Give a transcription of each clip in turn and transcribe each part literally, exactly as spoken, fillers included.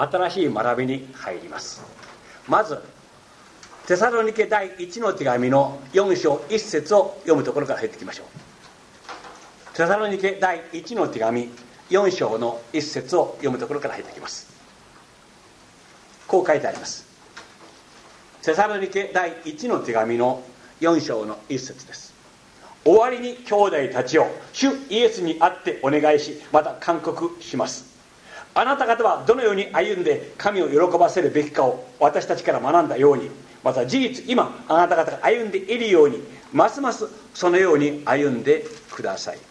新しい学びに入ります。まずテサロニケ第一の手紙のよん章いち節を読むところから入っていきましょう。テサロニケ第一の手紙よん章のいち節を読むところから入っていきます。こう書いてあります。テサロニケ第一の手紙のよん章のいち節です。終わりに兄弟たちを主イエスにあってお願いし、また勧告します。あなた方はどのように歩んで神を喜ばせるべきかを私たちから学んだように、また事実今あなた方が歩んでいるように、ますますそのように歩んでください。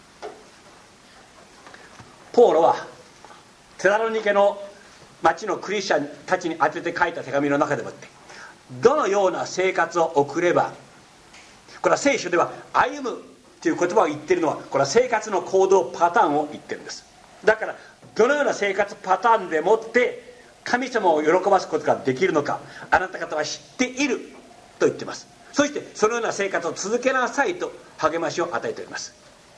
ポーロはテサロニケの町のクリスチャンたちに宛てて書いた手紙の中でもって、どのような生活を送れば、これは聖書では歩むという言葉を言っているのは、これは生活の行動パターンを言ってるんです。だからどのような生活パターンでもって神様を喜ばすことができるのか、あなた方は知っていると言っています。そしてそのような生活を続けなさいと励ましを与えております。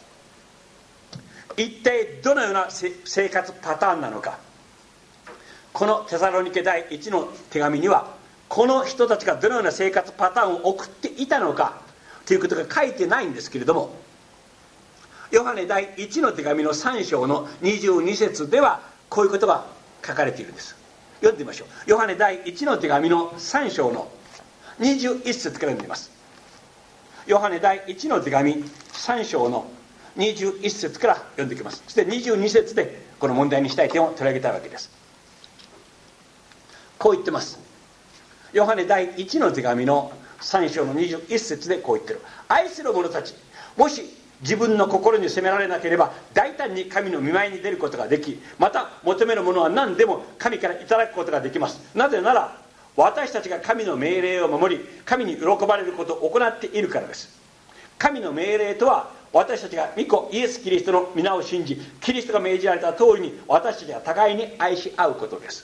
一体どのような生活パターンなのか、このテサロニケ第一の手紙にはこの人たちがどのような生活パターンを送っていたのかということが書いてないんですけれども、ヨハネ第一の手紙のさん章のにじゅうに節ではこういうことが書かれているんです。読んでみましょう。ヨハネ第一の手紙のさん章のにじゅういち節から読んでみます。ヨハネ第一の手紙さん章のにじゅういち節から読んでいきます。そしてにじゅうに節でこの問題にしたい点を取り上げたいわけです。こう言ってます。ヨハネ第一の手紙のさん章のにじゅういち節でこう言ってる。愛する者たち、もし自分の心に責められなければ大胆に神の御前に出ることができ、また求めるものは何でも神からいただくことができます。なぜなら私たちが神の命令を守り、神に喜ばれることを行っているからです。神の命令とは、私たちが御子イエス・キリストの皆を信じ、キリストが命じられた通りに私たちが互いに愛し合うことです。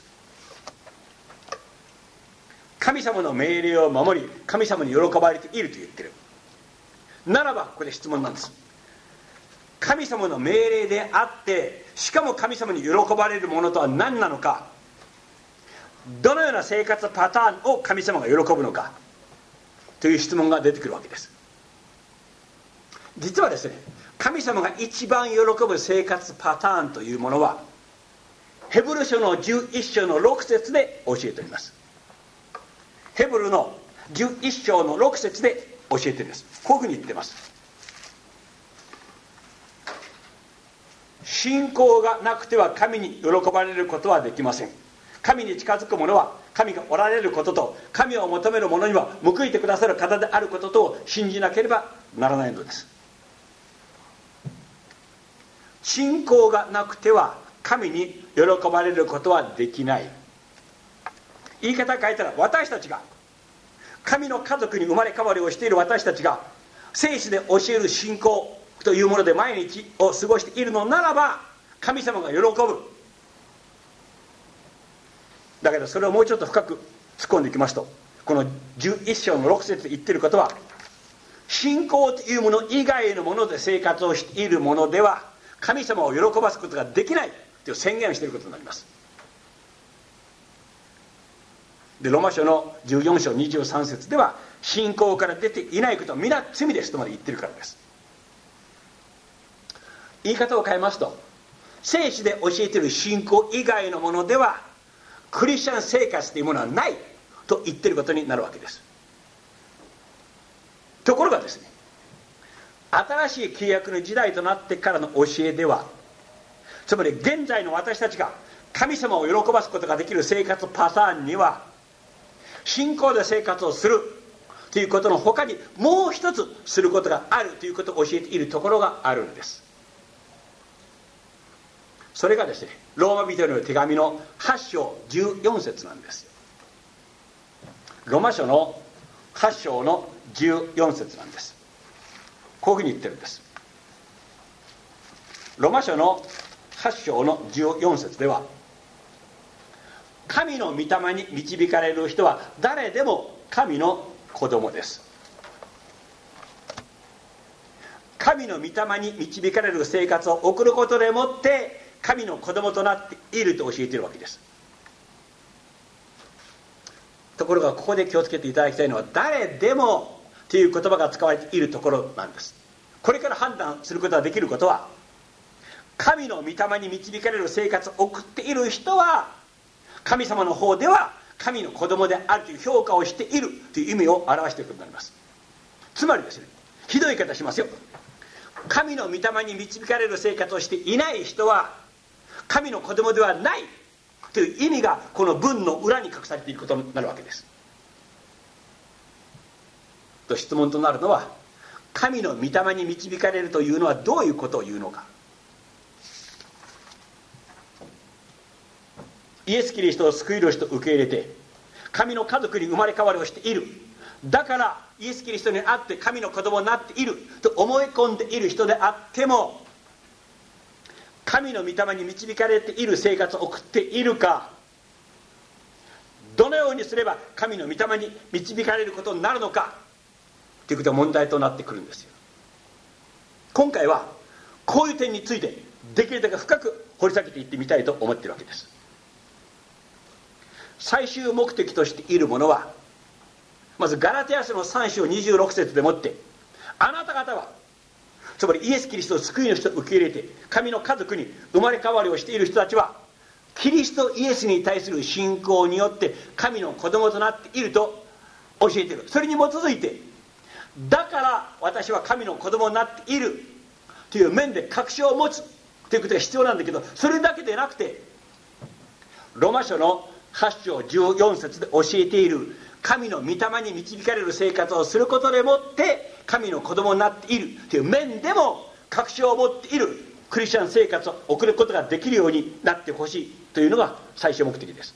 神様の命令を守り、神様に喜ばれていると言ってるならば、ここで質問なんです。神様の命令であって、しかも神様に喜ばれるものとは何なのか、どのような生活パターンを神様が喜ぶのかという質問が出てくるわけです。実はですね、神様が一番喜ぶ生活パターンというものはヘブル書のじゅういっ章のろく節で教えております。ヘブルのじゅういっ章のろく節で教えております。こういうふうに言ってます。信仰がなくては神に喜ばれることはできません。神に近づく者は神がおられることと、神を求める者には報いてくださる方であることとを信じなければならないのです。信仰がなくては神に喜ばれることはできない。言い方を変えたら、私たちが神の家族に生まれ変わりをしている私たちが聖書で教える信仰というもので毎日を過ごしているのならば、神様が喜ぶ。だけどそれをもうちょっと深く突っ込んでいきますと、このじゅういっ章のろく節で言っていることは、信仰というもの以外のもので生活をしているものでは神様を喜ばすことができないという宣言をしていることになります。でローマ書のじゅうよん章にじゅうさん節では、信仰から出ていないことは皆罪ですとまで言ってるからです。言い方を変えますと、聖書で教えている信仰以外のものではクリスチャン生活というものはないと言っていることになるわけです。ところがですね、新しい契約の時代となってからの教えでは、つまり現在の私たちが神様を喜ばすことができる生活パターンには、信仰で生活をするということの他にもう一つすることがあるということを教えているところがあるんです。それがですね、ローマ人への手紙のはち章じゅうよん節なんですよ。ローマ書のはち章のじゅうよん節なんです。こういうふうに言ってるんです。ローマ書のはち章のじゅうよん節では、神の御霊に導かれる人は誰でも神の子供です。神の御霊に導かれる生活を送ることでもって神の子供となっていると教えているわけです。 ところがここで気をつけていただきたいのは、誰でもという言葉が使われているところなんです。これから判断することができることは、神の御霊に導かれる生活を送っている人は、神様の方では神の子供であるという評価をしているという意味を表していることになります。つまりですね、ひどい言い方しますよ。神の御霊に導かれる生活をしていない人は神の子供ではないという意味がこの文の裏に隠されていることになるわけです。と質問となるのは、神の御霊に導かれるというのはどういうことを言うのか。イエス・キリストを救い主と受け入れて神の家族に生まれ変わりをしている、だからイエス・キリストにあって神の子供になっていると思い込んでいる人であっても、神の御霊に導かれている生活を送っているか、どのようにすれば神の御霊に導かれることになるのかということが問題となってくるんですよ。今回はこういう点についてできるだけ深く掘り下げていってみたいと思っているわけです。最終目的としているものは、まずガラテヤ書のさん章にじゅうろく節でもって、あなた方はつまりイエス・キリストを救い主と受け入れて神の家族に生まれ変わりをしている人たちは、キリストイエスに対する信仰によって神の子供となっていると教えている。それに基づいて、だから私は神の子供になっているという面で確証を持つということが必要なんだけど、それだけでなくて、ローマ書のはち章じゅうよん節で教えている神の御霊に導かれる生活をすることでもって神の子供になっているという面でも確証を持っているクリスチャン生活を送ることができるようになってほしいというのが最終目的です。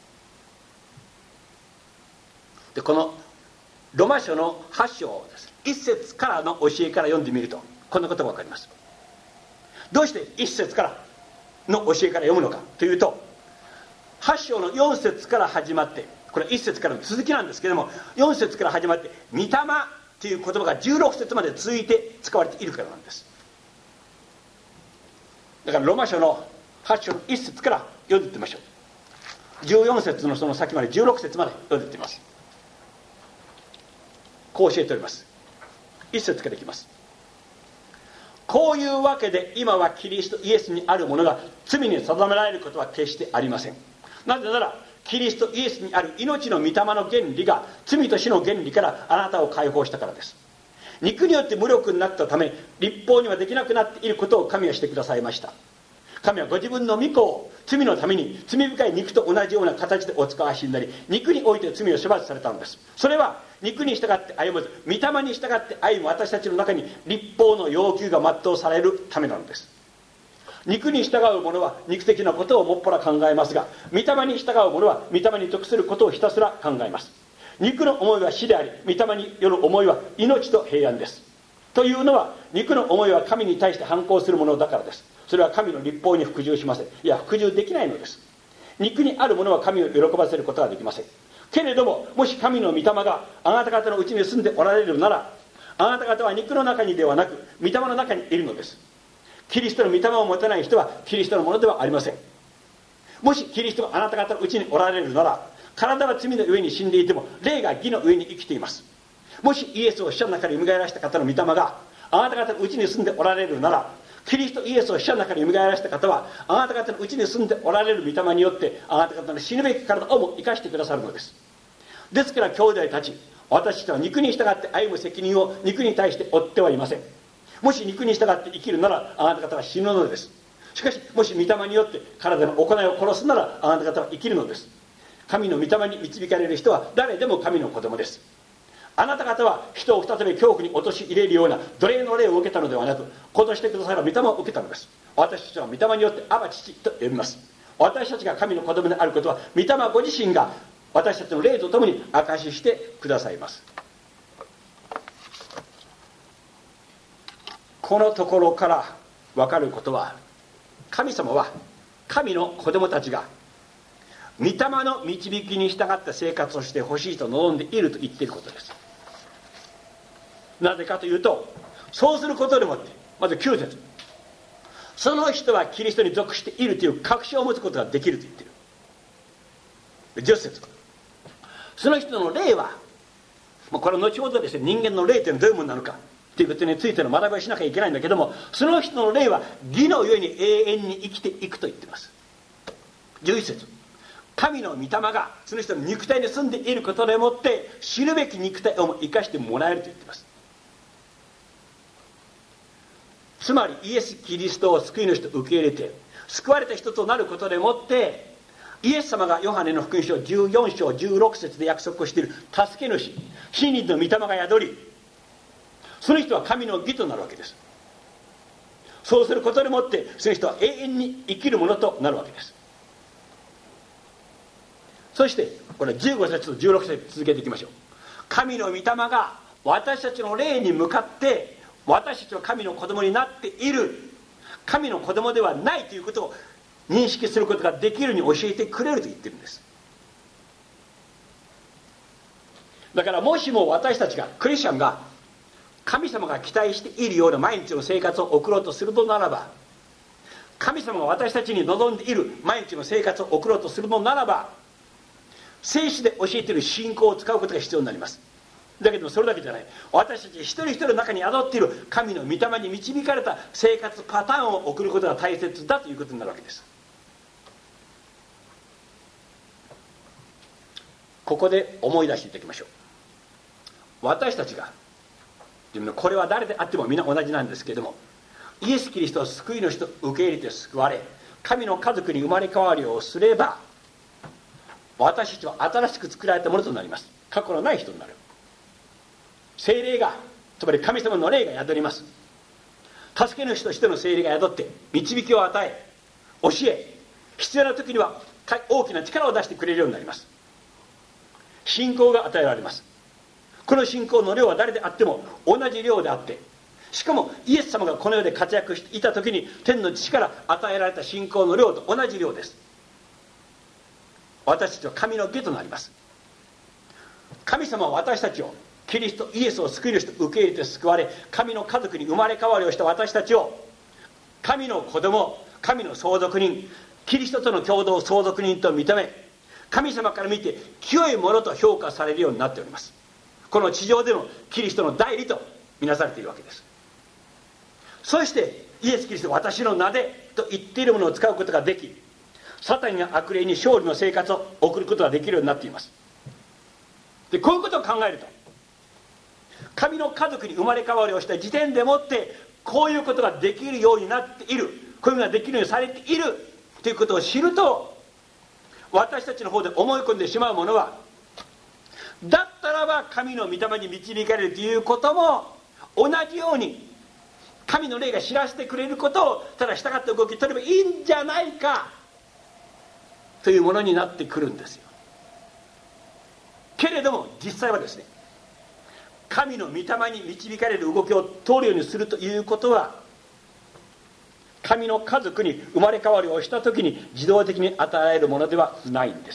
でこのローマ書のはち章です、いち節からの教えから読んでみるとこんなことが分かります。どうしていち節からの教えから読むのかというと、はち章のよん節から始まって、これはいち節からの続きなんですけれども、よん節から始まって御霊という言葉がじゅうろく節まで続いて使われているからなんです。だからローマ書のはち章のいち節から読んでいってみましょう。じゅうよん節のその先までじゅうろく節まで読んでいってみます。こう教えております。いち節からいきます。こういうわけで今はキリストイエスにあるものが罪に定められることは決してありません。なぜならキリストイエスにある命の御霊の原理が罪と死の原理からあなたを解放したからです。肉によって無力になったため立法にはできなくなっていることを神はしてくださいました。神はご自分の御子を罪のために罪深い肉と同じような形でお使わしになり、肉において罪を処罰されたのです。それは肉に従って歩まず御霊に従って歩む私たちの中に立法の要求が全うされるためなのです。肉に従う者は肉的なことをもっぱら考えますが、御霊に従う者は御霊に得することをひたすら考えます。肉の思いは死であり、御霊による思いは命と平安です。というのは、肉の思いは神に対して反抗するものだからです。それは神の律法に服従しません。いや、服従できないのです。肉にあるものは神を喜ばせることはできません。けれども、もし神の御霊があなた方のうちに住んでおられるなら、あなた方は肉の中にではなく御霊の中にいるのです。キリストの御霊を持たない人はキリストのものではありません。もしキリストがあなた方のうちにおられるなら、体は罪の上に死んでいても霊が義の上に生きています。もしイエスを死者の中に蘇らした方の御霊があなた方のうちに住んでおられるなら、キリストイエスを死者の中に蘇らした方はあなた方のうちに住んでおられる御霊によってあなた方の死ぬべき体をも生かしてくださるのです。ですから兄弟たち、私たちは肉に従って歩む責任を肉に対して負ってはいません。もし肉に従って生きるならあなた方は死ぬのです。しかしもし御霊によって体の行いを殺すならあなた方は生きるのです。神の御霊に導かれる人は誰でも神の子供です。あなた方は人を再び恐怖に陥れるような奴隷の霊を受けたのではなく、子としてくださる御霊を受けたのです。私たちは御霊によってアバ父と呼びます。私たちが神の子供であることは御霊ご自身が私たちの霊とともに証ししてくださいます。このところから分かることは、神様は神の子供たちが御霊の導きに従った生活をしてほしいと望んでいると言っていることです。なぜかというと、そうすることでもって、まずきゅう節、その人はキリストに属しているという確証を持つことができると言っている。じゅっ節、 その人の霊は、これは後ほどですね、人間の霊というのはどういうものなのかということについての学びをしなきゃいけないんだけども、その人の霊は義のゆえに永遠に生きていくと言っています。じゅういち節、神の御霊がその人の肉体に住んでいることでもって知るべき肉体をも生かしてもらえると言っています。つまりイエス・キリストを救い主と受け入れて救われた人となることでもってイエス様がヨハネの福音書じゅうよん章じゅうろく節で約束をしている助け主、真理の御霊が宿り、その人は神の義となるわけです。そうすることでもってその人は永遠に生きるものとなるわけです。そしてこれじゅうご節とじゅうろく節続けていきましょう。神の御霊が私たちの霊に向かって私たちは神の子供になっている、神の子供ではないということを認識することができるように教えてくれると言ってるんです。だからもしも私たちがクリスチャンが神様が期待しているような毎日の生活を送ろうとするのならば、神様が私たちに望んでいる毎日の生活を送ろうとするのならば、聖書で教えている信仰を使うことが必要になります。だけどそれだけじゃない、私たち一人一人の中に宿っている神の御霊に導かれた生活パターンを送ることが大切だということになるわけです。ここで思い出していただきましょう。私たちが、これは誰であっても皆同じなんですけれども、イエス・キリストを救い主と受け入れて救われ神の家族に生まれ変わりをすれば、私たちは新しく作られたものとなります。過去のない人になる。聖霊が、つまり神様の霊が宿ります。助け主としての聖霊が宿って導きを与え教え、必要な時には大きな力を出してくれるようになります。信仰が与えられます。この信仰の量は誰であっても同じ量であって、しかもイエス様がこの世で活躍していた時に天の父から与えられた信仰の量と同じ量です。私たちは神の義となります。神様は私たちを、キリストイエスを救い主と受け入れて救われ神の家族に生まれ変わりをした私たちを神の子供、神の相続人、キリストとの共同相続人と認め、神様から見て清いものと評価されるようになっております。この地上でのキリストの代理とみなされているわけです。そしてイエス・キリストは私の名でと言っているものを使うことができ、サタンや悪霊に勝利の生活を送ることができるようになっています。でこういうことを考えると、神の家族に生まれ変わりをした時点でもってこういうことができるようになっている、こういうのができるようにされているということを知ると、私たちの方で思い込んでしまうものは、だったらば神の御霊に導かれるということも同じように神の霊が知らせてくれることをただ従って動き取ればいいんじゃないかというものになってくるんですよ。けれども実際はですね、神の御霊に導かれる動きを通るようにするということは、神の家族に生まれ変わりをした時に自動的に与えられるものではないんです。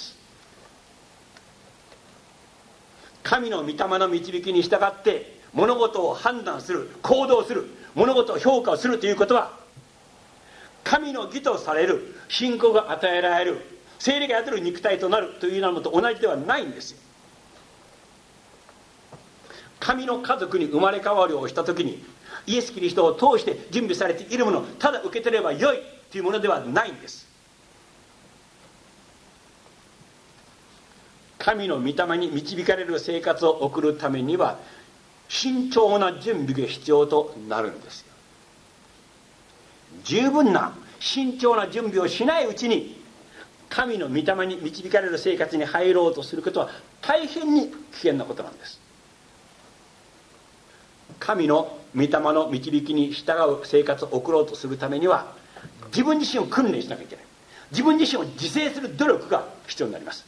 神の御霊の導きに従って物事を判断する、行動する、物事を評価をするということは、神の義とされる信仰が与えられる、聖霊が宿る肉体となるというようなものと同じではないんですよ。神の家族に生まれ変わりをした時にイエス・キリストを通して準備されているものをただ受け取ればよいというものではないんです。神の御霊に導かれる生活を送るためには慎重な準備が必要となるんですよ。十分な慎重な準備をしないうちに神の御霊に導かれる生活に入ろうとすることは大変に危険なことなんです。神の御霊の導きに従う生活を送ろうとするためには自分自身を訓練しなきゃいけない。自分自身を自制する努力が必要になります。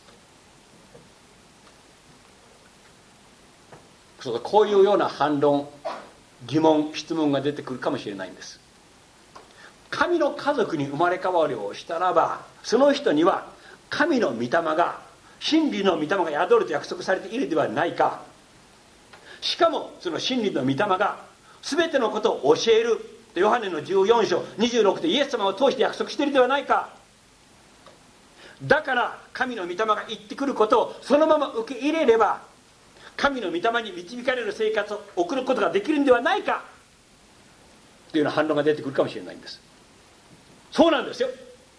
こういうような反論、疑問、質問が出てくるかもしれないんです。神の家族に生まれ変わりをしたらば、その人には神の御霊が、真理の御霊が宿ると約束されているではないか。しかもその真理の御霊が全てのことを教えるとヨハネのじゅうよん章にじゅうろくでイエス様を通して約束しているではないか。 だから神の御霊が言ってくることをそのまま受け入れれば、神の御霊に導かれる生活を送ることができるんではないかというような反論が出てくるかもしれないんです。そうなんですよ。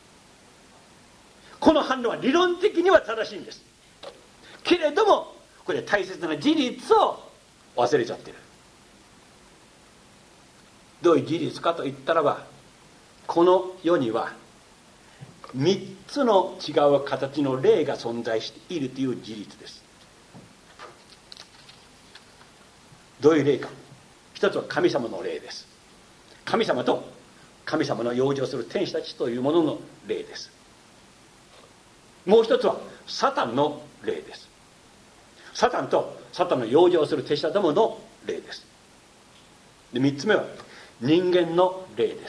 この反論は理論的には正しいんですけれども、これ大切な事実を忘れちゃってる。どういう事実かと言ったらば、この世にはみっつの違う形の霊が存在しているという事実です。どういう霊か。一つは神様の霊です。神様と神様の養生する天使たちというものの霊です。もう一つはサタンの霊です。サタンとサタンの養生する手下どもの霊です。で、三つ目は人間の霊です。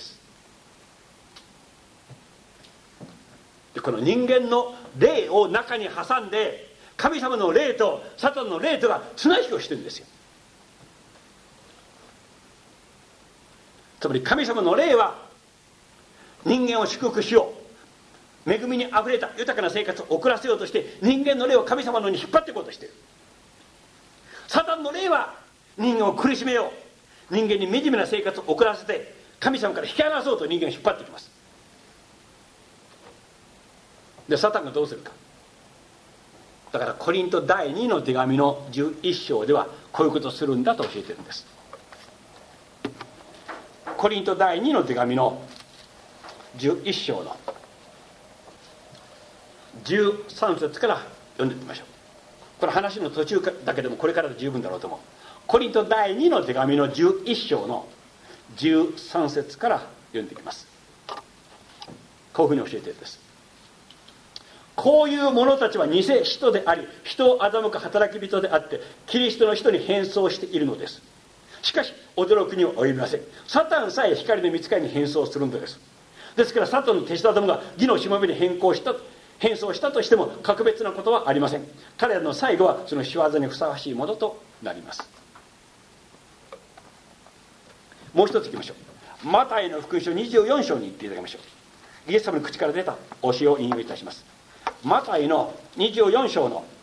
で、この人間の霊を中に挟んで、神様の霊とサタンの霊とが綱引きをしてるんですよ。つまり神様の霊は人間を祝福しよう、恵みにあふれた豊かな生活を送らせようとして人間の霊を神様のに引っ張っていこうとしている。サタンの霊は人間を苦しめよう、人間に惨めな生活を送らせて神様から引き離そうと人間を引っ張ってきます。で、サタンがどうするか。だからコリント第にの手紙のじゅういっ章ではこういうことをするんだと教えてるんです。コリント第にの手紙のじゅういっ章のじゅうさん節から読んでみましょう。これ話の途中だけでもこれからで十分だろうと思う。コリント第にの手紙のじゅういっ章のじゅうさん節から読んでいきます。こういうふうに教えているんです。こういう者たちは偽使徒であり、人を欺く働き人であって、キリストの人に変装しているのです。しかし驚くには及びません。サタンさえ光の御使いに変装するのです。ですからサタンの手下どもが義のしもべに変更した変装したとしても格別なことはありません。彼らの最後はその仕業にふさわしいものとなります。もう一ついきましょう。マタイの福音書にじゅうよん章に行っていただきましょう。イエス様の口から出た教えを引用いたします。マタイのにじゅうよん章の、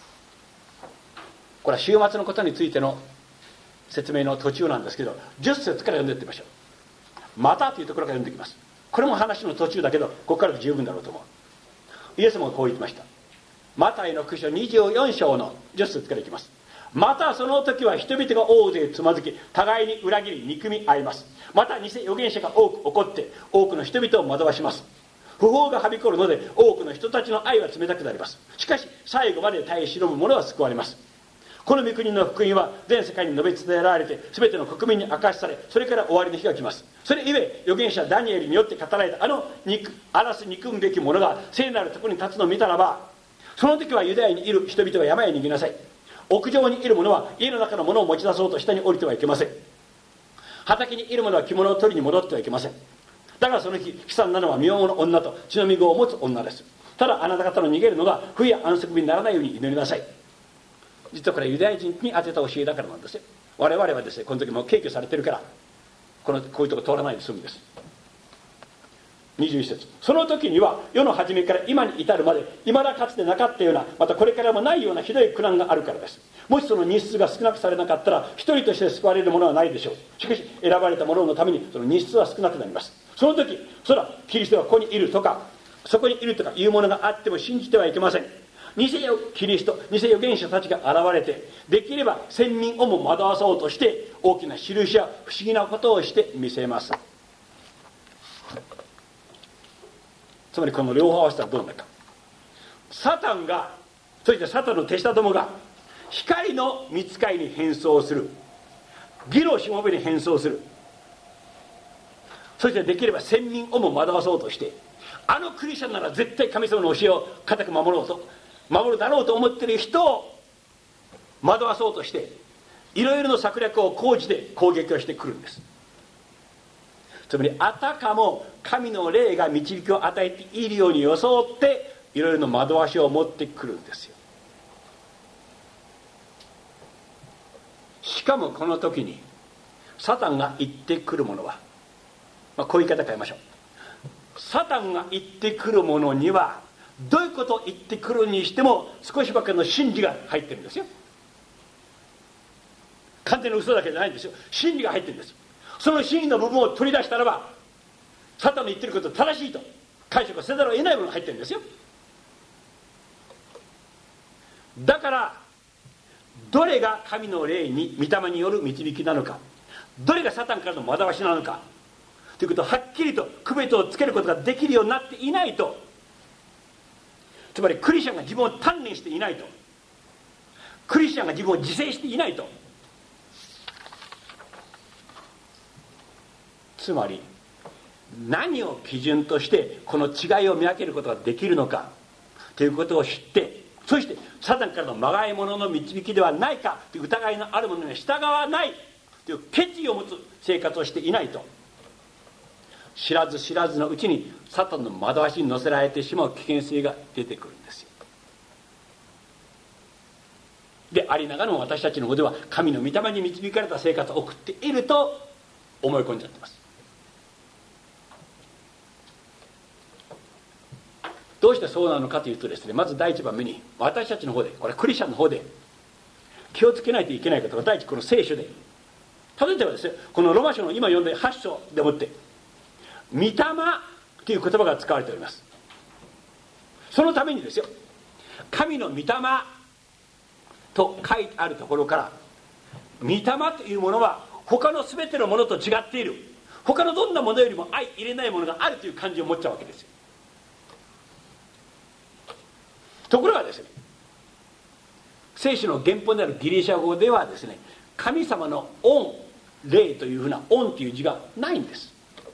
これは週末のことについての説明の途中なんですけど、じゅっ節から読んでいってみましょう。またというところから読んでいきます。これも話の途中だけどここからで十分だろうと思う。イエスもこう言ってました。マタイの福音書にじゅうよん章のじゅっ節からいきます。またその時は人々が大勢つまずき、互いに裏切り憎み合います。また偽預言者が多く起こって多くの人々を惑わします。不法がはびこるので多くの人たちの愛は冷たくなります。しかし最後まで耐え忍ぶ者は救われます。この御国の福音は全世界に述べ伝えられて全ての国民に明かしされ、それから終わりの日が来ます。それゆえ預言者ダニエルによって語られたあの憎荒らす憎むべき者が聖なるところに立つのを見たらば、その時はユダヤにいる人々は山へ逃げなさい。屋上にいる者は家の中の物を持ち出そうと下に降りてはいけません。畑にいる者は着物を取りに戻ってはいけません。だからその日悲惨なのは身重の女と血のみ子を持つ女です。ただあなた方の逃げるのが冬や安息日にならないように祈りなさい。実はこれはユダヤ人に当てた教えだからなんですよ。我々はですね、この時もう敬挙されてるからこのこういうとこ通らないで済むんです。にじゅういち節、その時には世の初めから今に至るまでいまだかつてなかったような、またこれからもないようなひどい苦難があるからです。もしその日数が少なくされなかったら一人として救われるものはないでしょう。しかし選ばれた者のためにその日数は少なくなります。その時そらキリストがここにいるとかそこにいるとかいうものがあっても信じてはいけません。偽キリスト偽預言者たちが現れてできれば先民をも惑わそうとして大きな印や不思議なことをしてみせます。つまりこの両方合わせたらどうなるか。サタンが、そしてサタンの手下どもが光の御使いに変装する、義のしもべに変装する、そしてできれば先民をも惑わそうとして、あのクリスチャンなら絶対神様の教えを固く守ろうと守るだろうと思っている人を惑わそうとしていろいろな策略を講じて攻撃をしてくるんです。つまりあたかも神の霊が導きを与えているように装っていろいろな惑わしを持ってくるんですよ。しかもこの時にサタンが言ってくるものは、まあ、こういう言い方変えましょう。サタンが言ってくるものにはどういうことを言ってくるにしても少しばかりの真理が入ってるんですよ。完全な嘘だけじゃないんですよ。真理が入ってるんです。その真理の部分を取り出したらば、サタンの言ってること正しいと解釈せざるを得ないものが入ってるんですよ。だからどれが神の霊に御霊による導きなのか、どれがサタンからの惑わしなのかということをはっきりと区別をつけることができるようになっていないと、つまりクリスチャンが自分を鍛錬していないと、クリスチャンが自分を自制していないと、つまり何を基準としてこの違いを見分けることができるのかということを知って、そしてサタンからのまがいものの導きではないかという疑いのあるものには従わないという決意を持つ生活をしていないと、知らず知らずのうちにサタンの惑わしに乗せられてしまう危険性が出てくるんですよ。でありながらも私たちの方では神の御霊に導かれた生活を送っていると思い込んじゃってます。どうしてそうなのかというとですね、まず第一番目に私たちの方で、これクリスチャンの方で気をつけないといけないことが第一、この聖書で、例えばですね、このローマ書の今読んではち章でもって御霊という言葉が使われております。そのためにですよ、神の御霊と書いてあるところから、御霊というものは他の全てのものと違っている、他のどんなものよりも相入れないものがあるという感じを持っちゃうわけですよ。ところがですね、聖書の原本であるギリシャ語ではですね、神様の恩、霊というふうな恩という字がないんです。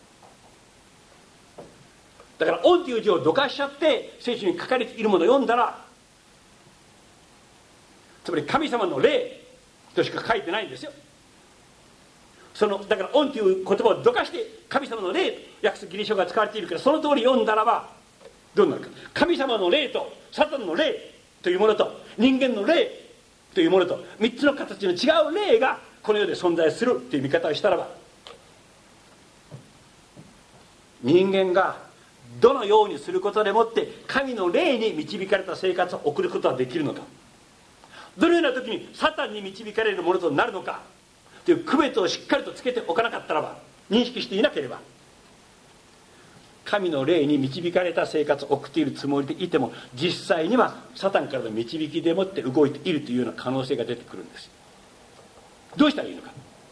だから恩という字をどかしちゃって聖書に書かれているものを読んだら、つまり神様の霊としか書いてないんですよ。そのだから恩という言葉をどかして神様の霊と訳すギリシャ語が使われているから、その通り読んだらばどうなるか、神様の霊とサタンの霊というものと人間の霊というものとみっつの形の違う霊がこの世で存在するという見方をしたらば、人間がどのようにすることでもって神の霊に導かれた生活を送ることができるのか、どのような時にサタンに導かれるものとなるのかという区別をしっかりとつけておかなかったらば、認識していなければ、神の霊に導かれた生活を送っているつもりでいても、実際にはサタンからの導きでもって動いているというような可能性が出てくるんです。どうしたらいいのか、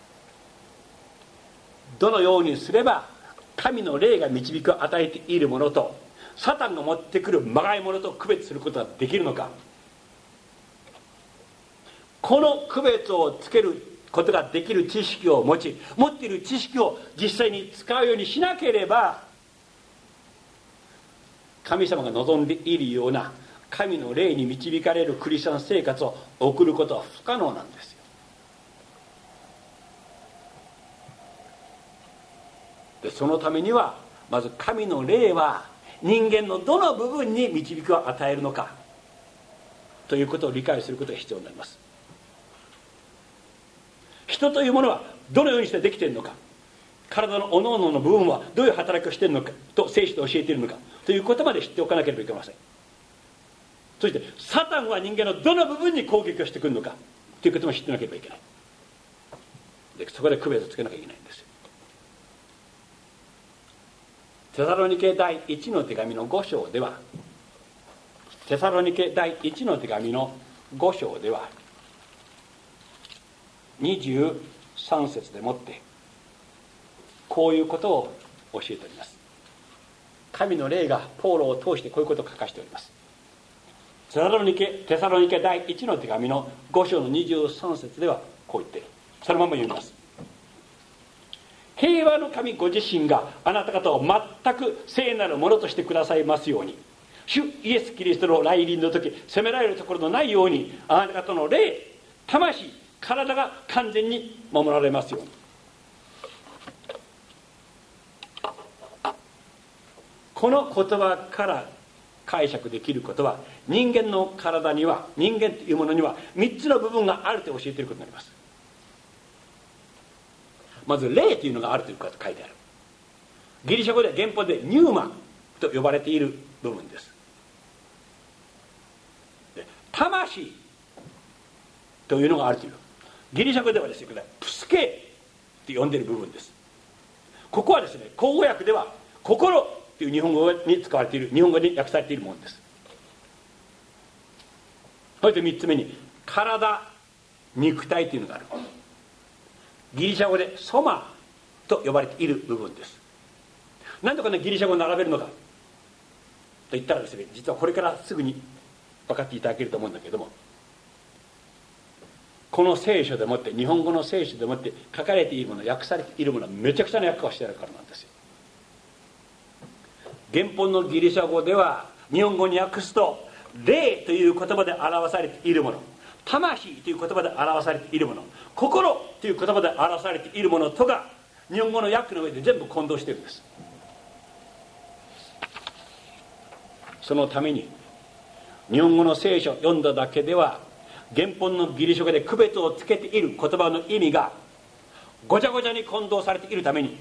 どのようにすれば神の霊が導きを与えているものとサタンが持ってくるまがいものと区別することができるのか、この区別をつけることができる知識を持ち、持っている知識を実際に使うようにしなければ、神様が望んでいるような神の霊に導かれるクリスチャン生活を送ることは不可能なんですよ。でそのためにはまず神の霊は人間のどの部分に導きを与えるのかということを理解することが必要になります。人というものはどのようにしてできているのか、体の各々の部分はどういう働きをしているのかと聖書で教えているのかということまで知っておかなければいけません。そしてサタンは人間のどの部分に攻撃をしてくるのかということも知ってなければいけない。でそこで区別をつけなきゃいけないんですよ。テサロニケ第一の手紙のご章では、テサロニケ第一の手紙のご章ではにじゅうさん節でもってこういうことを教えております。神の霊がポーロを通してこういうことを書かせております。テサロニケ、テサロニケ第一の手紙のご章のにじゅうさん節ではこう言っている。そのまま読みます。平和の神ご自身があなた方を全く聖なるものとしてくださいますように、主イエス・キリストの来臨の時責められるところのないように、あなた方の霊、魂、体が完全に守られますように。この言葉から解釈できることは、人間の体には、人間というものにはみっつの部分があると教えていることになります。まず霊というのがあるということが書いてある。ギリシャ語では原本でニューマと呼ばれている部分です。 魂というのがあるという。ギリシャ語ではですね、プスケと呼んでいる部分です。ここはですね、口語訳では心という日本語に使われている、日本語に訳されているものです。そしてみっつめに体、肉体というのがある。ギリシャ語でソマと呼ばれている部分です。なんでこんなギリシャ語を並べるのかと言ったらですね、実はこれからすぐに分かっていただけると思うんだけども、この聖書でもって、日本語の聖書でもって書かれているもの、訳されているものはめちゃくちゃな訳をしてあるからなんですよ。原本のギリシャ語では日本語に訳すと霊という言葉で表されているもの、魂という言葉で表されているもの、心という言葉で表されているものとが日本語の訳の上で全部混同しているんです。そのために日本語の聖書を読んだだけでは原本のギリシャ語で区別をつけている言葉の意味がごちゃごちゃに混同されているために、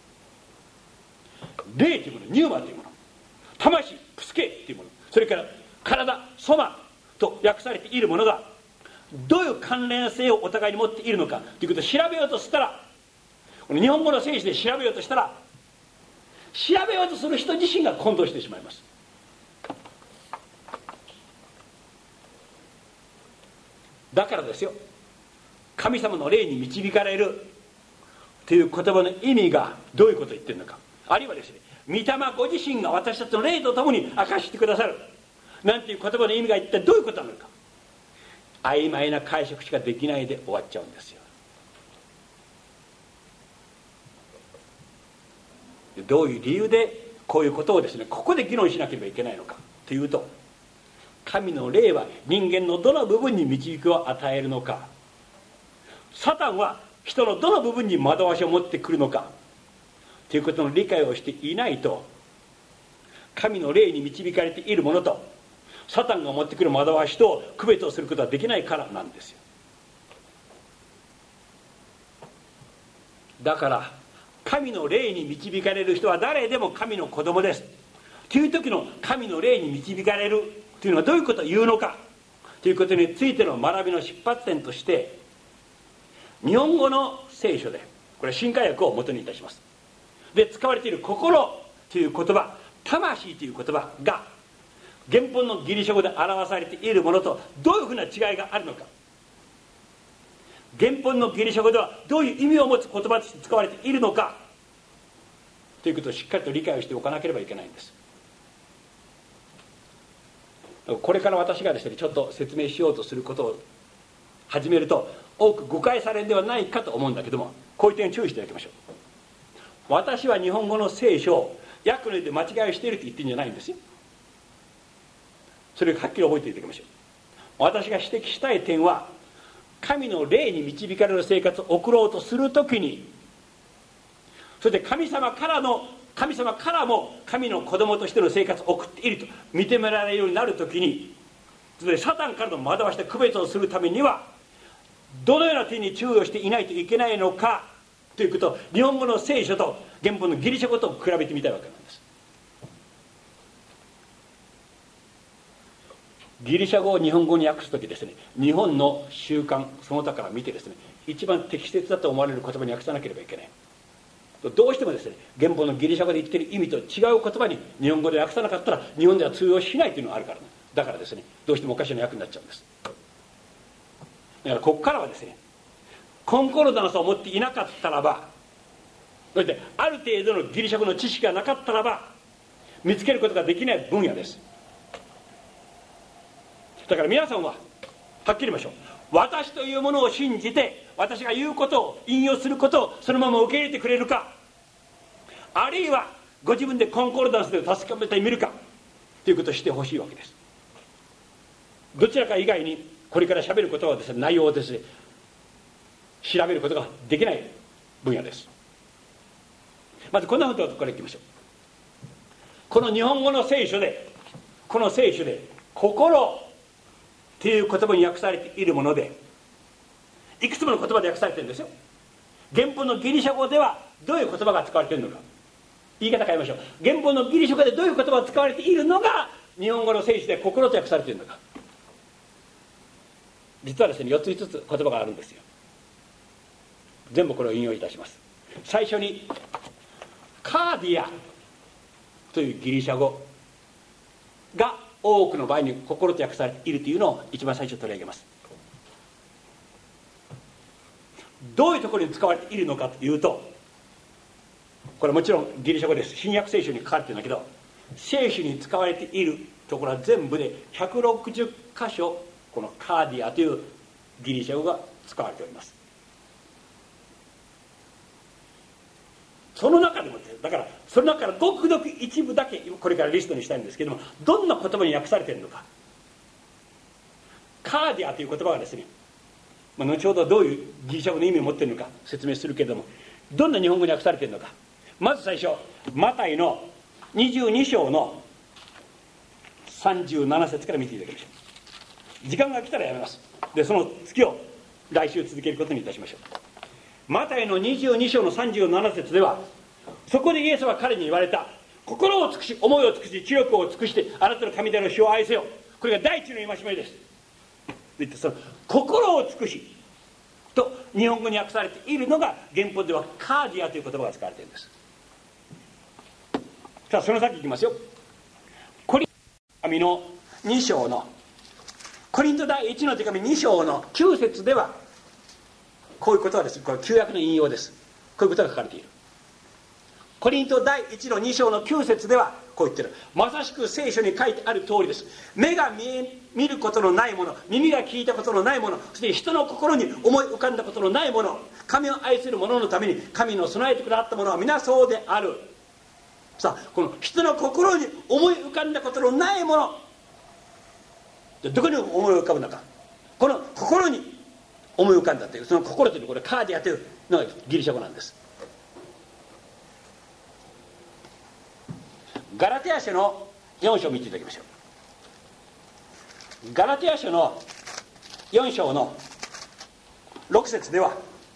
霊というもの、ニューマというもの、魂、プスケというもの、それから体、ソマと訳されているものがどういう関連性をお互いに持っているのかということを調べようとしたら、この日本語の聖書で調べようとしたら、調べようとする人自身が混同してしまいます。だからですよ、神様の霊に導かれるという言葉の意味がどういうことを言ってるのか、あるいはですね、御霊ご自身が私たちの霊とともに明かしてくださるなんていう言葉の意味が一体どういうことなのか、曖昧な解釈しかできないで終わっちゃうんですよ。どういう理由でこういうことをですね、ここで議論しなければいけないのかというと、神の霊は人間のどの部分に導きを与えるのか、サタンは人のどの部分に惑わしを持ってくるのかということの理解をしていないと、神の霊に導かれているものとサタンが持ってくる惑わしと区別をすることはできないからなんですよ。だから神の霊に導かれる人は誰でも神の子供ですという時の神の霊に導かれるというのはどういうことを言うのかということについての学びの出発点として、日本語の聖書で、これ新化訳を元にいたします。で使われている心という言葉、魂という言葉が原本のギリシャ語で表されているものとどういうふうな違いがあるのか、原本のギリシャ語ではどういう意味を持つ言葉として使われているのかということをしっかりと理解をしておかなければいけないんです。これから私がですね、ちょっと説明しようとすることを始めると多く誤解されるんではないかと思うんだけども、こういう点に注意していただきましょう。私は日本語の聖書を訳の上で間違いをしていると言ってるんじゃないんですよ。それをはっきり覚えていただきましょう。私が指摘したい点は、神の霊に導かれる生活を送ろうとするときに、そして神様からの神様からも神の子供としての生活を送っていると認められるようになるときに、つまりサタンからの惑わした区別をするためにはどのような点に注意をしていないといけないのかということを、日本語の聖書と原本のギリシャ語と比べてみたいわけなんです。ギリシャ語を日本語に訳すときですね、日本の習慣その他から見てですね、一番適切だと思われる言葉に訳さなければいけない。どうしてもですね、原本のギリシャ語で言っている意味と違う言葉に日本語で訳さなかったら日本では通用しないというのがあるからね。だからですね、どうしてもおかしな訳になっちゃうんです。だからここからはですね、コンコルダンスを持っていなかったらば、そしてある程度のギリシャ語の知識がなかったらば見つけることができない分野です。だから皆さんははっきり言いましょう。私というものを信じて私が言うことを引用することをそのまま受け入れてくれるか、あるいはご自分でコンコルダンスで確かめてみるかということをしてほしいわけです。どちらか以外にこれから喋ることはですね、内容をですね調べることができない分野です。まずこんなことからいきましょう。この日本語の聖書でこの聖書で心という言葉に訳されているもので、いくつもの言葉で訳されているんですよ。原本のギリシャ語ではどういう言葉が使われているのか、言い方変えましょう。原本のギリシャ語でどういう言葉が使われているのが日本語の聖書で心と訳されているのか、 実はですねよっついつつ言葉があるんですよ。全部これを引用いたします。最初にカーディアというギリシャ語が多くの場合に心と訳されているというのを一番最初取り上げます。どういうところに使われているのかというと、これもちろんギリシャ語です。新約聖書に書かれているんだけど、聖書に使われているところは全部でひゃくろくじゅっ箇所、このカーディアというギリシャ語が使われております。その中でもだからその中からごくごく一部だけこれからリストにしたいんですけども、どんな言葉に訳されているのか。カーディアという言葉がですね、まあ、後ほどどういうギリシャ語の意味を持っているのか説明するけれども、どんな日本語に訳されているのか。まず最初、マタイのにじゅうに章のさんじゅうなな節から見ていただきましょう。時間が来たらやめます。でその月を来週続けることにいたしましょう。マタイのにじゅうに章のさんじゅうなな節では、そこでイエスは彼に言われた。心を尽くし、思いを尽くし、知力を尽くしてあなたの神である主を愛せよ。これが第一の戒めです。でその心を尽くしと日本語に訳されているのが、原本ではカーディアという言葉が使われているんです。さあその先いきますよ。コリントの手紙のに章のコリント第一の手紙に章のきゅう節ではこういうことはですね、これ旧約の引用です。こういうことが書かれている。コリント第一のに章のきゅう節ではこう言ってる。まさしく聖書に書いてある通りです。目が見え見ることのないもの、耳が聞いたことのないもの、そして人の心に思い浮かんだことのないもの、神を愛する者のために神の備えてくださったものは皆そうである。さあこの人の心に思い浮かんだことのないもの、どこに思い浮かぶのか。この心に思い浮かんだという、その心というのはこれカーディアというのがギリシャ語なんです。ガラテヤ書のよん章を見ていただきましょう。ガラテヤ書のよん章のろく節では、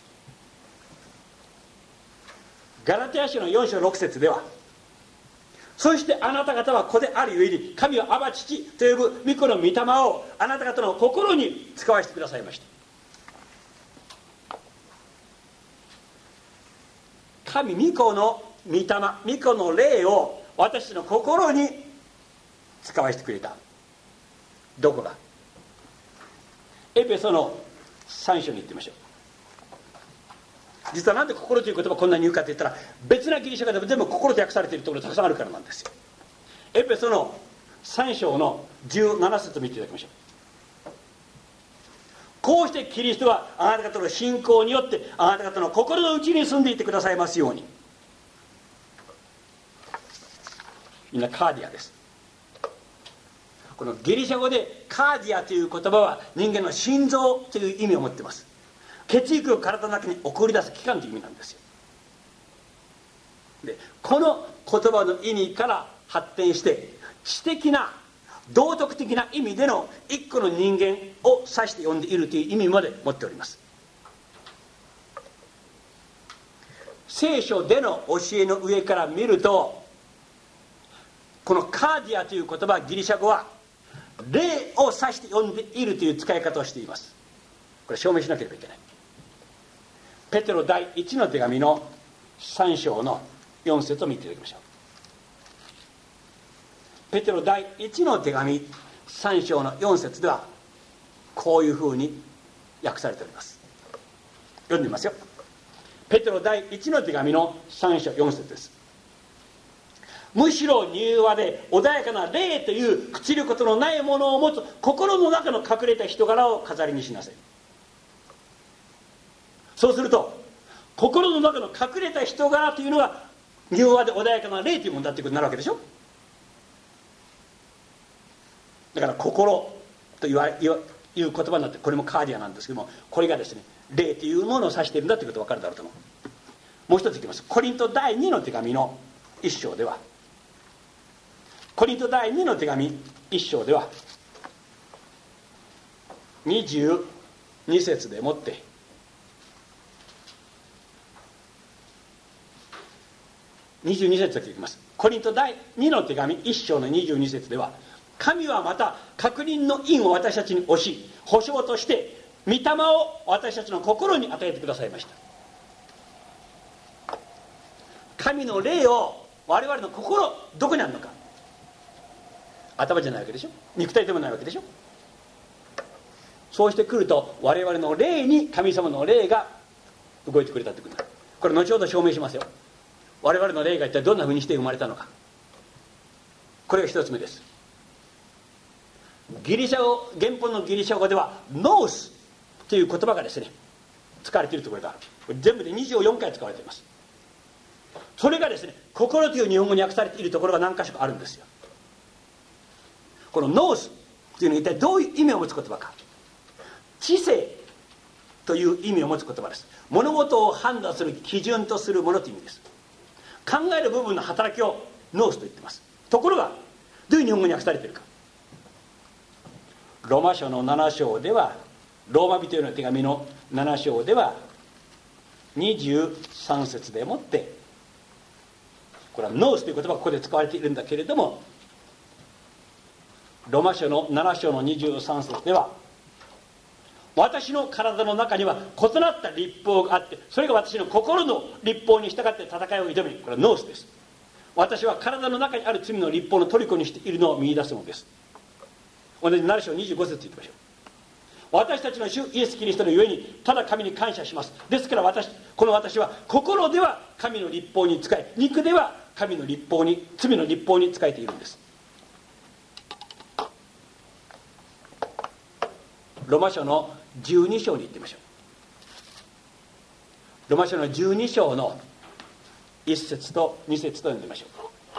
ガラテヤ書のよん章ろく節では、そしてあなた方は子であるゆえに神をアバ父と呼ぶ御子の御霊をあなた方の心に使わせてくださいました。神御子の御霊、御子の霊を私の心に使わせてくれた。どこが？エペソのさん章に行ってみましょう。実はなんで心という言葉こんなに言うかと言ったら、別なギリシャ語でも全部心と訳されているところがたくさんあるからなんですよ。エペソのさん章のじゅうなな節を見ていただきましょう。こうしてキリストはあなた方の信仰によってあなた方の心の内に住んでいてくださいますように。みんなカーディアです。このギリシャ語でカーディアという言葉は人間の心臓という意味を持っています。血液を体の中に送り出す器官という意味なんですよ。でこの言葉の意味から発展して知的な道徳的な意味での一個の人間を指して呼んでいるという意味まで持っております。聖書での教えの上から見ると、このカーディアという言葉、ギリシャ語は霊を指して呼んでいるという使い方をしています。これ証明しなければいけない。ペテロ第一の手紙のさん章のよん節を見ていただきましょう。ペテロ第一の手紙さん章のよん節ではこういうふうに訳されております。読んでみますよ。ペテロ第一の手紙のさん章よん節です。むしろ柔和で穏やかな霊という朽ちることのないものを持つ心の中の隠れた人柄を飾りにしなさい。そうすると心の中の隠れた人柄というのが柔和で穏やかな霊というものだということになるわけでしょ。だから心と言わいう言葉になって、これもカーディアなんですけども、これがですね霊というものを指しているんだということが分かるだろうと思う。もう一ついきます。コリント第二の手紙の一章では、コリント第二の手紙一章ではにじゅうに節でもってにじゅうに節だけいきます。コリント第二の手紙一章のにじゅうに節では、 神はまた確認の印を私たちに押し、保証として御霊を私たちの心に与えてくださいました。神の霊を我々の心、どこにあるのか。頭じゃないわけでしょ、肉体でもないわけでしょ。そうしてくると我々の霊に神様の霊が動いてくれたということだ。これ後ほど証明しますよ。我々の霊が一体どんなふうにして生まれたのか。これが一つ目です。ギリシャ語、原本のギリシャ語ではノースという言葉がですね使われているところがある。これ全部でにじゅうよんかい使われています。それがですね、心という日本語に訳されているところが何箇所かあるんですよ。このノースというのは一体どういう意味を持つ言葉か。知性という意味を持つ言葉です。物事を判断する基準とするものという意味です。考える部分の働きをノースと言っています。ところがどういう日本語に訳されているか。ローマ書のなな章では、ローマ人への手紙のなな章ではにじゅうさん節でもって、これはノースという言葉がここで使われているんだけれども、ローマ書のなな章のにじゅうさん節では、私の体の中には異なった律法があって、それが私の心の律法に従って戦いを挑み、これはノースです。私は体の中にある罪の律法の虜にしているのを見出すのです。同じなな章にじゅうご節言ってみましょう。私たちの主イエス・キリストのゆえにただ神に感謝します。ですから私、この私は心では神の律法に仕え、肉では神の律法に、罪の律法に仕えているんです。ローマ書のじゅうに章に行ってみましょう。ローマ書のじゅうに章のいち節とに節と読んでみましょう。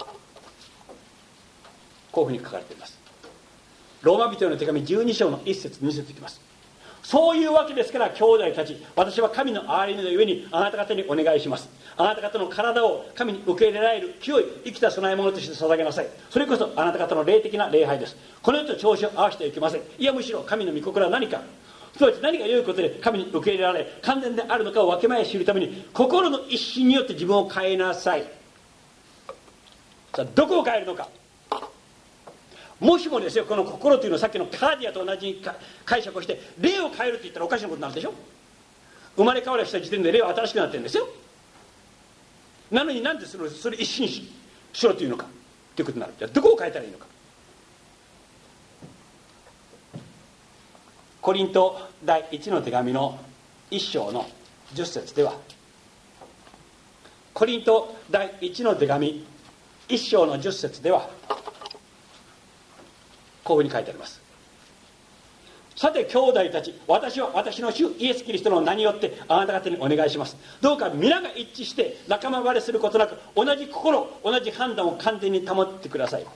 こういうふうに書かれています。ローマ人への手紙じゅうに章のいち節に節いきます。そういうわけですから兄弟たち、私は神の憐れみのゆえにあなた方にお願いします。あなた方の体を神に受け入れられる清い生きた供え物として捧げなさい。それこそあなた方の霊的な礼拝です。この世と調子を合わせてはいけません。いやむしろ神の御心は何か、すなわち何が良いことで神に受け入れられ完全であるのかを分け前へ知るために、心の一心によって自分を変えなさい。さあどこを変えるのか。もしもですよ、この心というのはさっきのカーディアと同じ解釈をして霊を変えると言ったらおかしなことになるでしょ。生まれ変わりした時点で霊は新しくなってるんですよ。なのになんでそれそれ一心ししろというのかということになる。じゃあどこを変えたらいいのか。コリント第一の手紙の一章のじゅっ節では、コリント第一の手紙一章のじゅっ節ではこういうふうに書いてあります。さて兄弟たち、私は私の主イエス・キリストの名によってあなた方にお願いします。どうか皆が一致して仲間割れすることなく、同じ心同じ判断を完全に保ってください。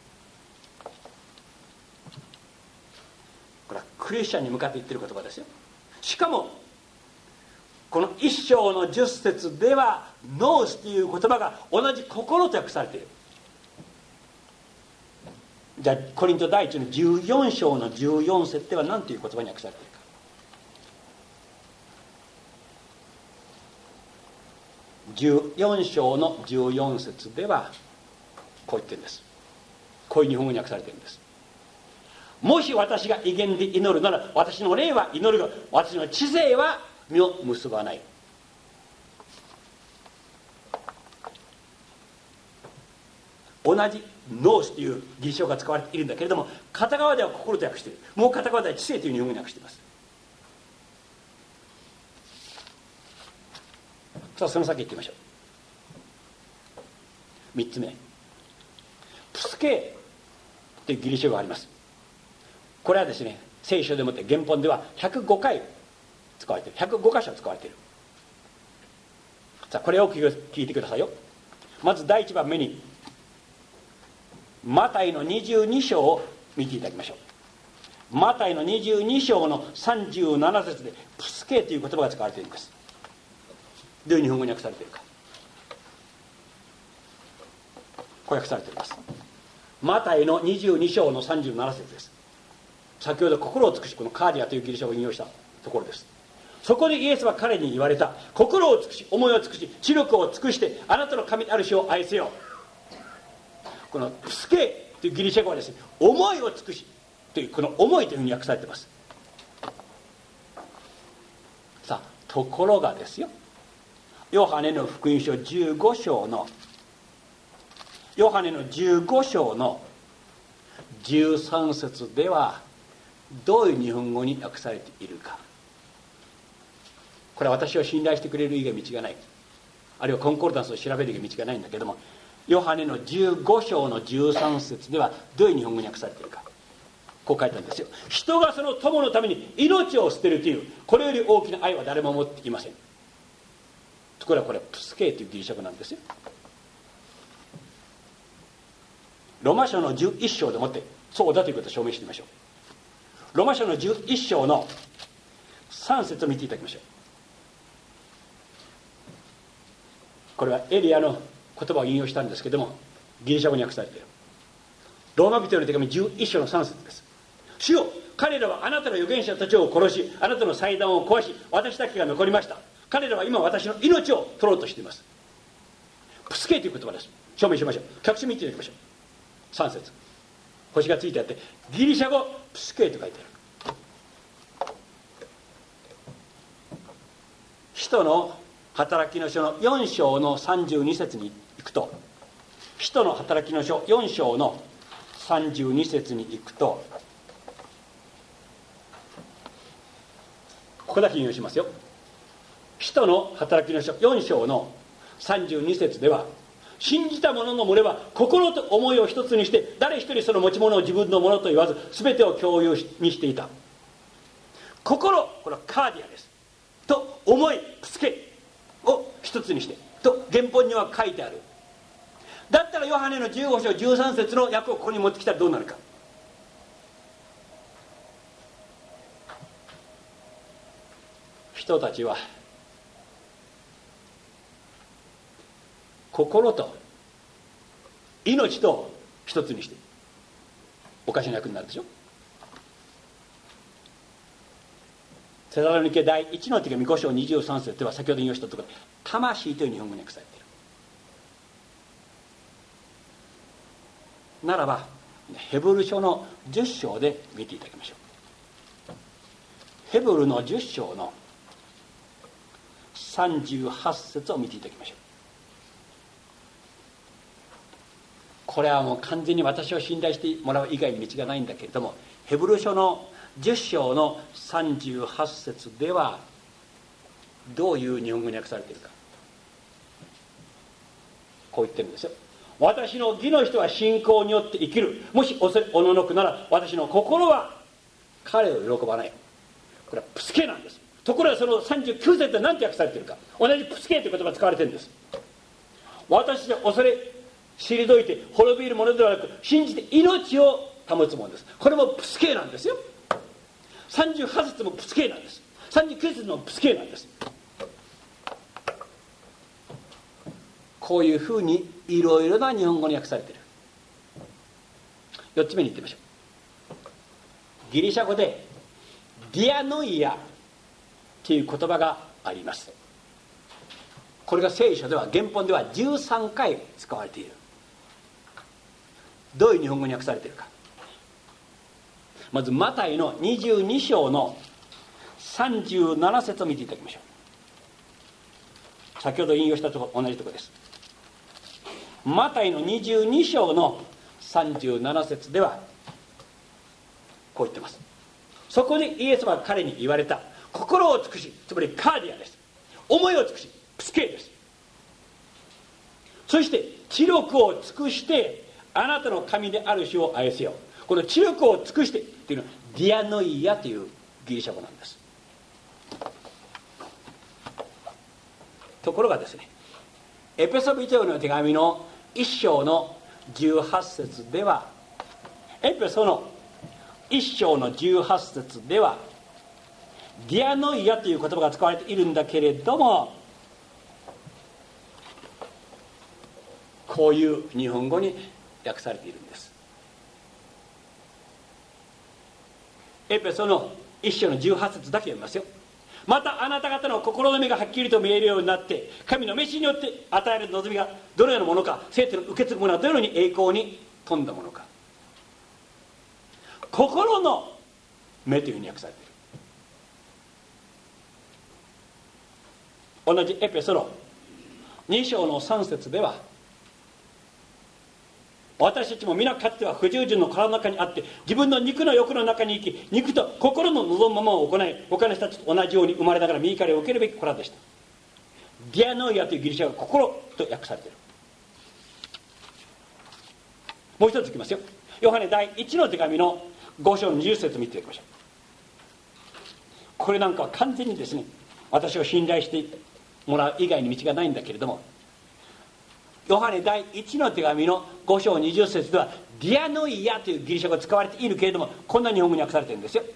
これはクリスチャンに向かって言ってる言葉ですよ。しかもこの一章のじゅっ節ではノースという言葉が同じ心と訳されている。じゃあコリント第一のじゅうよん章のじゅうよん節では何という言葉に訳されているか。じゅうよん章のじゅうよん節ではこう言ってるんです。こういう日本語に訳されているんです。もし私が威厳で祈るなら私の霊は祈るが私の知性は実を結ばない。同じノースというギリシャ語が使われているんだけれども、片側では心と訳している、もう片側では知性という日本語に訳しています。さあその先行ってみましょう。みっつめ、プスケーというギリシャ語があります。これはですね、聖書でもって原本ではひゃくごかい使われている、ひゃくご箇所使われている。さあこれを聞いてくださいよ。まず第一番目にマタイのにじゅうに章を見ていただきましょう。マタイのにじゅうに章のさんじゅうなな節でプスケという言葉が使われているんです。どういう日本語に訳されているか。こう訳されています。マタイのにじゅうに章のさんじゅうなな節です。先ほど心を尽くし、このカーディアというギリシャ語を引用したところです。そこでイエスは彼に言われた。心を尽くし、思いを尽くし、知力を尽くしてあなたの神である主を愛せよ。このプスケというギリシャ語はですね、思いを尽くしという、この思いというふうに訳されています。さあ、ところがですよ、ヨハネの福音書じゅうご章のヨハネのじゅうご章のじゅうさん節ではどういう日本語に訳されているか、これは私を信頼してくれる以外道がない、あるいはコンコルダンスを調べる以外道がないんだけども、ヨハネのじゅうご章のじゅうさん節ではどういう日本語に訳されているか、こう書いたんですよ。人がその友のために命を捨てるという、これより大きな愛は誰も持っていません。ところがこれはプスケーというギリシャ語なんですよ。ロマ書のじゅういち章でもってそうだということを証明してみましょう。ロマ書のじゅういち章のさん節を見ていただきましょう。これはエリアの言葉を引用したんですけども、ギリシャ語に訳されている。ローマ人への手紙じゅういち章のさん節です。主よ、彼らはあなたの預言者たちを殺し、あなたの祭壇を壊し、私だけが残りました。彼らは今私の命を取ろうとしています。プスケーという言葉です。証明しましょう。各種見ていただきましょう。さん節、星がついてあって、ギリシャ語プスケーと書いてある。使徒の働きの書のよん章のさんじゅうに節に行くと、使徒の働きの書よん章のさんじゅうに節に行くと、ここだけ引用しますよ。使徒の働きの書よん章のさんじゅうに節では、信じた者の群れは心と思いを一つにして、誰一人その持ち物を自分のものと言わず、全てを共有にしていた。心、これはカーディアです。と思い、プスケを一つにしてと原本には書いてある。だったらヨハネのじゅうご章じゅうさん節の訳をここに持ってきたらどうなるか。人たちは心と命と一つにしておかしな役になるでしょ。テサロニケ第一の手紙ご章にじゅうさん節では先ほど引用したところで魂という日本語に訳されている。ならばヘブル書のじゅっ章で見ていただきましょう。ヘブルのじゅっ章のさんじゅうはち節を見ていただきましょう。これはもう完全に私を信頼してもらう以外に道がないんだけれども、ヘブル書のじゅっ章のさんじゅうはち節ではどういう日本語に訳されているか、こう言ってるんですよ。私の義の人は信仰によって生きる。もしおせおののくなら私の心は彼を喜ばない。これはプスケなんです。ところがそのさんじゅうきゅう節で何て訳されているか、同じプスケという言葉が使われているんです。私で恐れ退いて滅びるものではなく、信じて命を保つものです。これもプスケなんですよ。さんじゅうはち節もプスケなんです。さんじゅうきゅう節もプスケなんです。こういうふうにいろいろな日本語に訳されている。よっつめに言ってみましょう。ギリシャ語でディアノイアという言葉があります。これが聖書では原本ではじゅうさんかい使われている。どういう日本語に訳されているか。まずマタイのにじゅうに章のさんじゅうなな節を見ていただきましょう。先ほど引用したところ同じところです。マタイのにじゅうに章のさんじゅうなな節ではこう言ってます。そこでイエスは彼に言われた。心を尽くし、つまりカーディアです。思いを尽くし、プスケです。そして知力を尽くしてあなたの神である主を愛せよ。この知力を尽くしてというのはディアノイアというギリシャ語なんです。ところがですね、エペソビトへの手紙のいっ章のじゅうはち節では、エペソのいっ章のじゅうはち節ではディアノイアという言葉が使われているんだけれども、こういう日本語に訳されているんです。エペソのいっ章のじゅうはち節だけ読みますよ。またあなた方の心の目がはっきりと見えるようになって、神の召しによって与える望みがどのようなものか、生徒の受け継ぐものはどのように栄光に富んだものか。 心の目というふうに訳されている。同じエペソのに章のさん節では、私たちも皆かつては不従順の体の中にあって、自分の肉の欲の中に生き、肉と心の望むままを行い、他の人たちと同じように生まれながら身怒りを受けるべき子らでした。ディアノイアというギリシャ語が心と訳されている。もう一ついきますよ。ヨハネ第一の手紙のご章のにじゅっ節を見ていきましょう。これなんかは完全にですね、私を信頼してもらう以外に道がないんだけれども、ヨハネ第一の手紙のご章にじゅっ節ではディアノイアというギリシャ語が使われているけれども、こんな日本語に訳されているんですよ。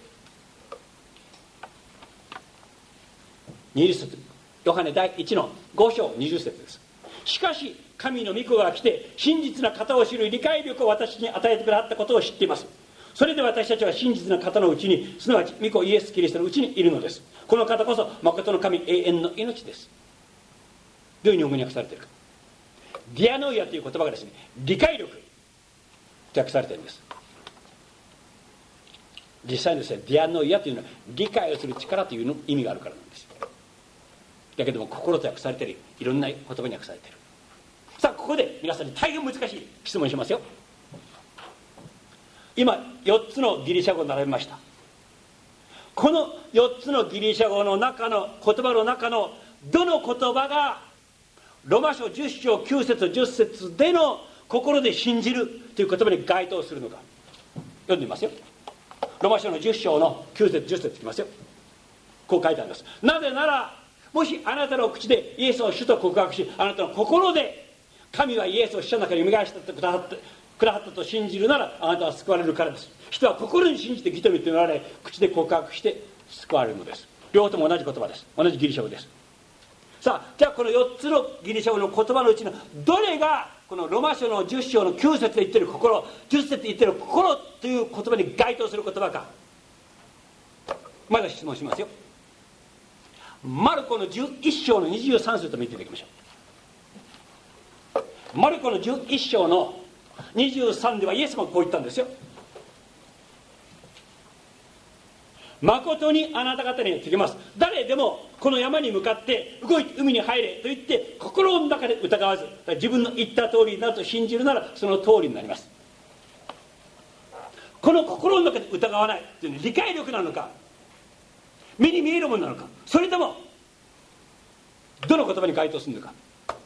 にじゅっ節、ヨハネ第一のご章にじゅっ節です。しかし神の御子が来て真実な方を知る理解力を私に与えてくださったことを知っています。それで私たちは真実な方のうちに、すなわち御子イエス・キリストのうちにいるのです。この方こそ誠の神、永遠の命です。どういう日本語に訳されているか。ディアノイアという言葉がですね、理解力と訳されているんです。実際にですね、ディアノイアというのは理解をする力というの意味があるからなんですよ。だけども心と訳されている、いろんな言葉に訳されている。さあここで皆さんに大変難しい質問しますよ。今よっつのギリシャ語を並べました。このよっつのギリシャ語の中の言葉の中のどの言葉がロマ書じゅっ章きゅう節じゅっ節での心で信じるという言葉に該当するのか。読んでみますよ。ロマ書のじゅっ章のきゅう節じゅっ節いきますよ。こう書いてあります。なぜならもしあなたの口でイエスを主と告白し、あなたの心で神はイエスを死者の中によみがえしてくださってくださったと信じるなら、あなたは救われるからです。人は心に信じて義と認められ、口で告白して救われるのです。両方とも同じ言葉です。同じギリシャ語です。さあじゃあこのよっつのギリシャ語の言葉のうちのどれがこのロマ書のじゅっ章のきゅう節で言ってる心、じゅっ節で言ってる心という言葉に該当する言葉か。まだ質問しますよ。マルコのじゅういっ章のにじゅうさん節を見ていただきましょう。マルコのじゅういっ章のにじゅうさんではイエスもこう言ったんですよ。誠にあなた方に告げます。誰でもこの山に向かって動いて海に入れと言って心の中で疑わず、自分の言った通りになると信じるならその通りになります。この心の中で疑わないというのは理解力なのか、目に見えるものなのか、それともどの言葉に該当するのか。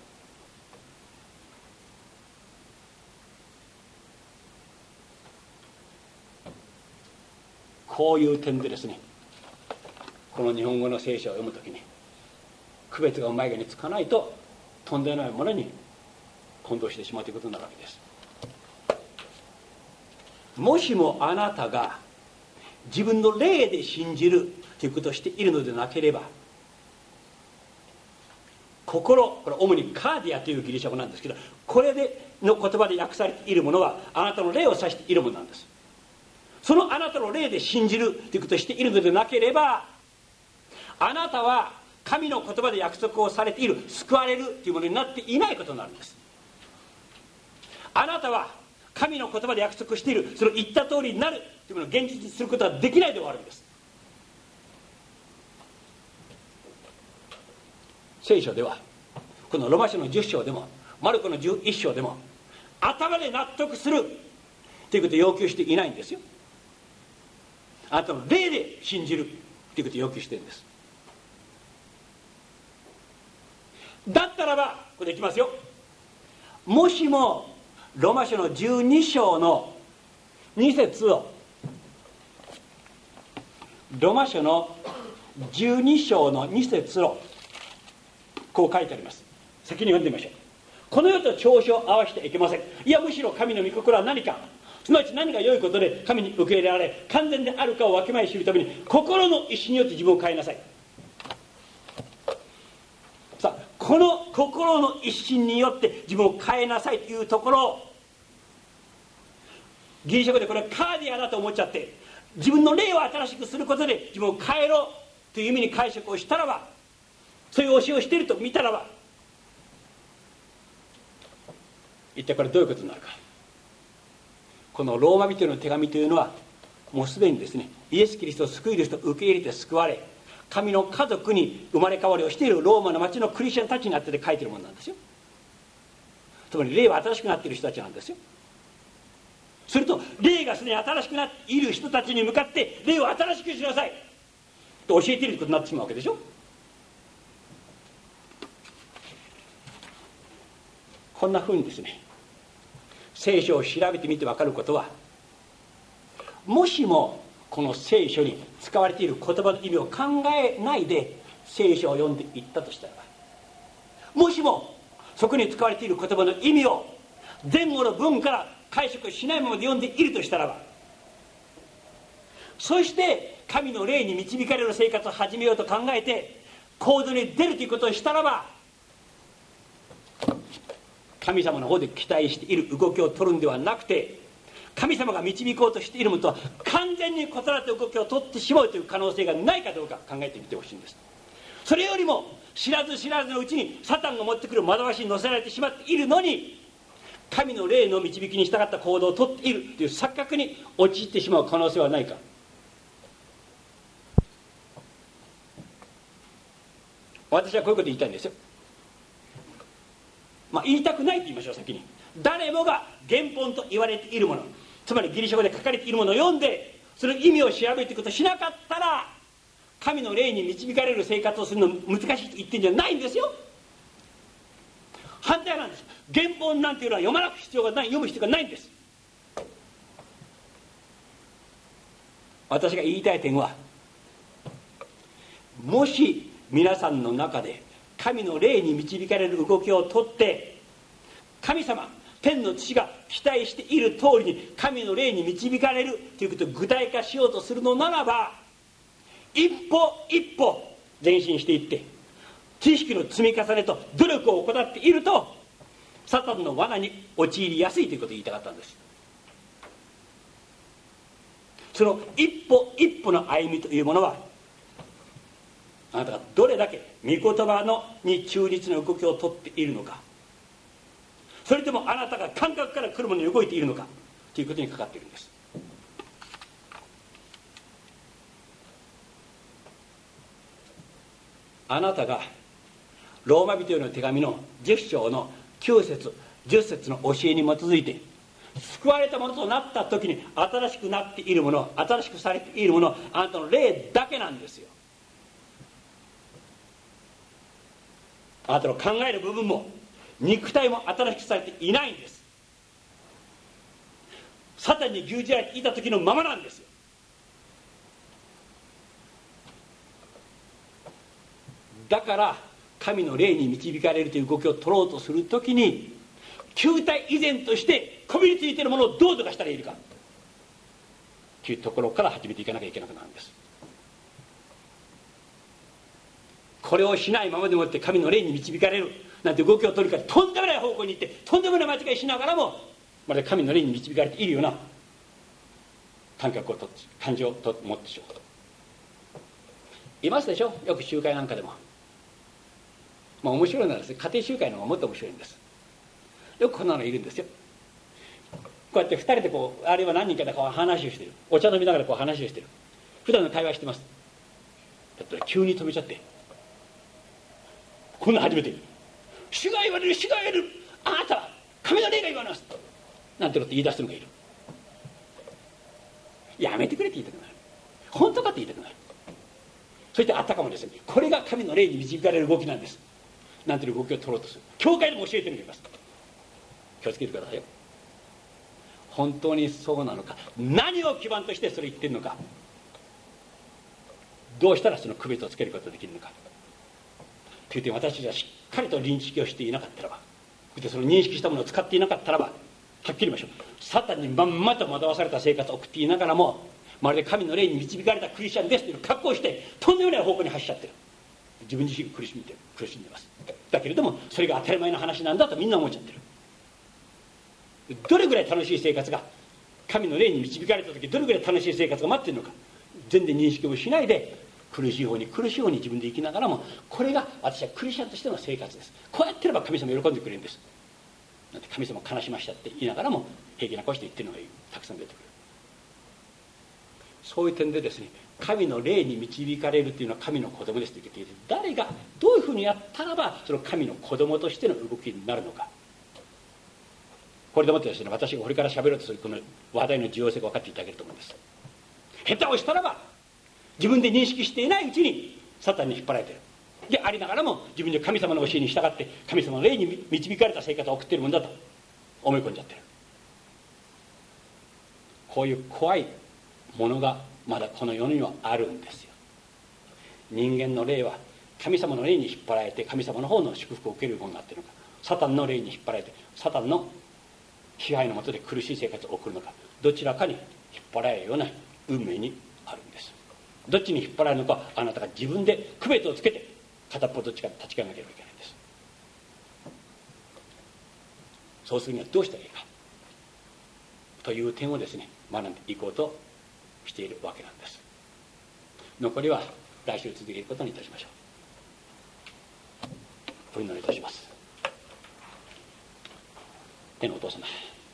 こういう点でですね、この日本語の聖書を読むときに区別がうまいがにつかないと、とんでもないものに混同してしまうということになるわけです。もしもあなたが自分の霊で信じるということをしているのでなければ、心、これ主にカーディアというギリシャ語なんですけど、これでの言葉で訳されているものはあなたの霊を指しているものなんです。そのあなたの霊で信じるということをしているのでなければ、あなたは神の言葉で約束をされている救われるというものになっていないことになるんです。あなたは神の言葉で約束しているその言った通りになるというものを現実にすることはできないで終わるんです。聖書ではこのロマ書のじゅっ章でもマルコのじゅういっ章でも頭で納得するということを要求していないんですよ。あなたの霊で信じるということを要求しているんです。だったらばこれいきますよ。もしもロマ書のじゅうに章のに節を、ロマ書のじゅうに章のに節をこう書いてあります。先に読んでみましょう。この世と調子を合わせてはいけません。いやむしろ神の御心は何か、すなわち何が良いことで神に受け入れられ完全であるかをわきまえ知るために心の意志によって自分を変えなさい。さあこの心の一心によって自分を変えなさいというところを、ギリシャ語でこれはカーディアだと思っちゃって、自分の霊を新しくすることで自分を変えろという意味に解釈をしたらば、そういう教えをしていると見たらば、一体これどういうことになるか。このローマ人への手紙というのはもうすでにですね、イエス・キリストを救い主と受け入れて救われ、神の家族に生まれ変わりをしているローマの町のクリスチャンたちになってて書いてるものなんですよ。つまり霊は新しくなっている人たちなんですよ。すると霊がすでに新しくなっている人たちに向かって霊を新しくしなさいと教えていることになってしまうわけでしょ。こんなふうにですね、聖書を調べてみて分かることは、もしもこの聖書に使われている言葉の意味を考えないで聖書を読んでいったとしたらば、もしもそこに使われている言葉の意味を前後の文から解釈しないままで読んでいるとしたらば、そして神の霊に導かれる生活を始めようと考えて行動に出るということをしたらば、神様の方で期待している動きを取るんではなくて、神様が導こうとしているものとは完全に異なった動きを取ってしまうという可能性がないかどうか考えてみてほしいんです。それよりも知らず知らずのうちにサタンが持ってくる惑わしに乗せられてしまっているのに、神の霊の導きに従った行動を取っているという錯覚に陥ってしまう可能性はないか。私はこういうこと言いたいんですよ。まあ言いたくないと言いましょう。先に誰もが原本と言われているもの、つまりギリシャ語で書かれているものを読んでその意味を調べていくことをしなかったら、神の霊に導かれる生活をするの難しいと言ってるんじゃないんですよ。反対なんです。原本なんていうのは読まなく必要がない、読む必要がないんです。私が言いたい点は、もし皆さんの中で神の霊に導かれる動きをとって、神様天の父が期待している通りに神の霊に導かれるということを具体化しようとするのならば、一歩一歩前進していって知識の積み重ねと努力を行っているとサタンの罠に陥りやすいということを言いたかったんです。その一歩一歩の歩みというものは、あなたがどれだけ御言葉のに忠実な動きをとっているのか、それともあなたが感覚から来るものに動いているのかということにかかっているんです。あなたがローマ人への手紙のじゅっ章のきゅう節じゅっ節の教えに基づいて、救われたものとなった時に新しくなっているもの、新しくされているもの、あなたの霊だけなんですよ。あなたの考える部分も肉体も新しくされていないんです。サタンに牛耳られていた時のままなんですよ。だから神の霊に導かれるという動きを取ろうとするときに、旧体以前としてこびりついているものをどうとかしたらいいかというところから始めていかなきゃいけなくなるんです。これをしないままでもって神の霊に導かれるなんて動きを取るから、とんでもない方向に行ってとんでもない間違いしながらもまだ神の霊に導かれているような感覚をとって感情をと持ってしまう。いますでしょ、よく集会なんかでも。まあ面白いのはですね、家庭集会の方がもっと面白いんです。よくこんなのいるんですよ。こうやってふたりでこう、あるいは何人かでこう話をしてる、お茶飲みながらこう話をしてる、普段の会話してます。だったら急に止めちゃって、こんな初めて主が言われる、主が言われる、あなたは神の霊が言われますなんてこと言い出すのがいる。やめてくれって言いたくなる。本当かって言いたくなる。そしてあったかもですね、これが神の霊に導かれる動きなんですなんていう動きを取ろうとする。教会でも教えてみます。気をつけてくださいよ。本当にそうなのか、何を基盤としてそれ言ってるのか、どうしたらその区別をつけることができるのかという点、私たちはしっかりと認識をしていなかったらば、その認識したものを使っていなかったらば、はっきり言いましょう、サタンにまんまと惑わされた生活を送っていながらも、まるで神の霊に導かれたクリスチャンですという格好をしてとんでもない方向に走っちゃってる。自分自身苦しんで苦しんでます。だけれどもそれが当たり前の話なんだとみんな思っちゃってる。どれぐらい楽しい生活が、神の霊に導かれた時どれぐらい楽しい生活が待っているのか全然認識をしないで、苦しい方に苦しい方に自分で生きながらも、これが私はクリスチャンとしての生活です、こうやってれば神様喜んでくれるんですなんて、神様悲しましたって言いながらも平気な顔して言ってるのがたくさん出てくる。 そういう点でですね、神の霊に導かれるというのは神の子供ですと言っていて、誰がどういうふうにやったらばその神の子供としての動きになるのか、これでもってですね、私がこれから喋ろうとするこの話題の重要性が分かっていただけると思うんです。下手をしたらば自分で認識していないうちにサタンに引っ張られているでありながらも、自分で神様の教えに従って神様の霊に導かれた生活を送っているもんだと思い込んじゃってる。こういう怖いものがまだこの世にはあるんですよ。人間の霊は神様の霊に引っ張られて神様の方の祝福を受けるものになっているのか、サタンの霊に引っ張られてサタンの支配の下で苦しい生活を送るのか、どちらかに引っ張られるような運命にあるんです。どっちに引っ張られるのか、あなたが自分で区別をつけて片っぽどっちかに立ち返らなければいけないんです。そうするにはどうしたらいいかという点をですね、学んでいこうとしているわけなんです。残りは来週続けることにいたしましょう。お祈りいたします。天のお父様、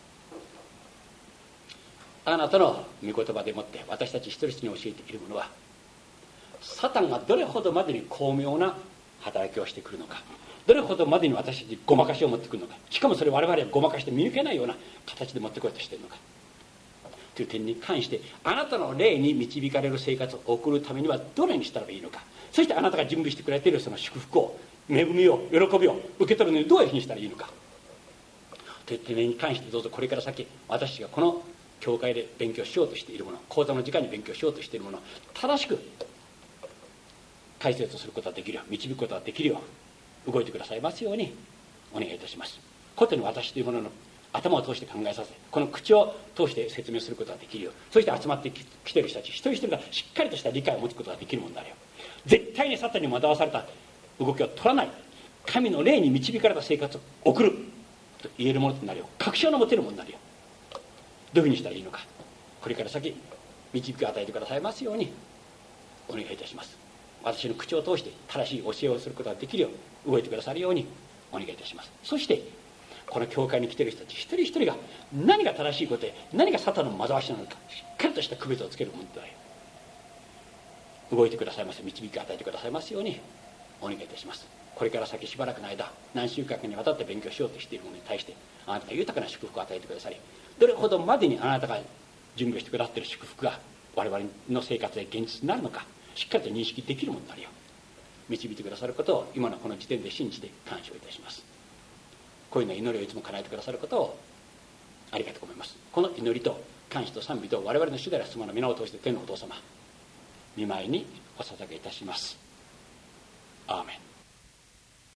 あなたの御言葉でもって私たち一人一人に教えているものは、サタンがどれほどまでに巧妙な働きをしてくるのか、どれほどまでに私たちにごまかしを持ってくるのか、しかもそれを我々はごまかして見抜けないような形で持ってこようとしているのかという点に関して、あなたの霊に導かれる生活を送るためにはどのようにしたらいいのか、そしてあなたが準備してくれているその祝福を、恵みを、喜びを受け取るのにどういうふうにしたらいいのかという点に関して、どうぞこれから先私たちがこの教会で勉強しようとしているもの、講座の時間に勉強しようとしているものを正しく解説することができるよう、導くことができるよう動いてくださいますようにお願いいたします。ことに私というものの頭を通して考えさせ、この口を通して説明することができるよう、そして集まってきている人たち一人一人がしっかりとした理解を持つことができるものになるよう、絶対にサタンに惑わされた動きを取らない、神の霊に導かれた生活を送ると言えるものとなるよう、確証の持てるものになるよう、どういうふうにしたらいいのか、これから先導きを与えてくださいますようにお願いいたします。私の口を通して正しい教えをすることができるよう動いてくださるようにお願いいたします。そしてこの教会に来ている人たち一人一人が何が正しいことで何がサタンの惑わしなのか、しっかりとした区別をつけるものである、動いてくださいます、導きを与えてくださいますようにお願いいたします。これから先しばらくの間、何週間かにわたって勉強しようとしているものに対して、あなたが豊かな祝福を与えてくださり、どれほどまでにあなたが準備してくださっている祝福が我々の生活で現実になるのか、しっかりと認識できるものになるよう導いてくださることを今のこの時点で信じて感謝をいたします。こういうの祈りをいつも叶えてくださることをありがとう思います。この祈りと感謝と賛美と我々の主である妻の皆を通して天のお父様御前にお捧げいたします。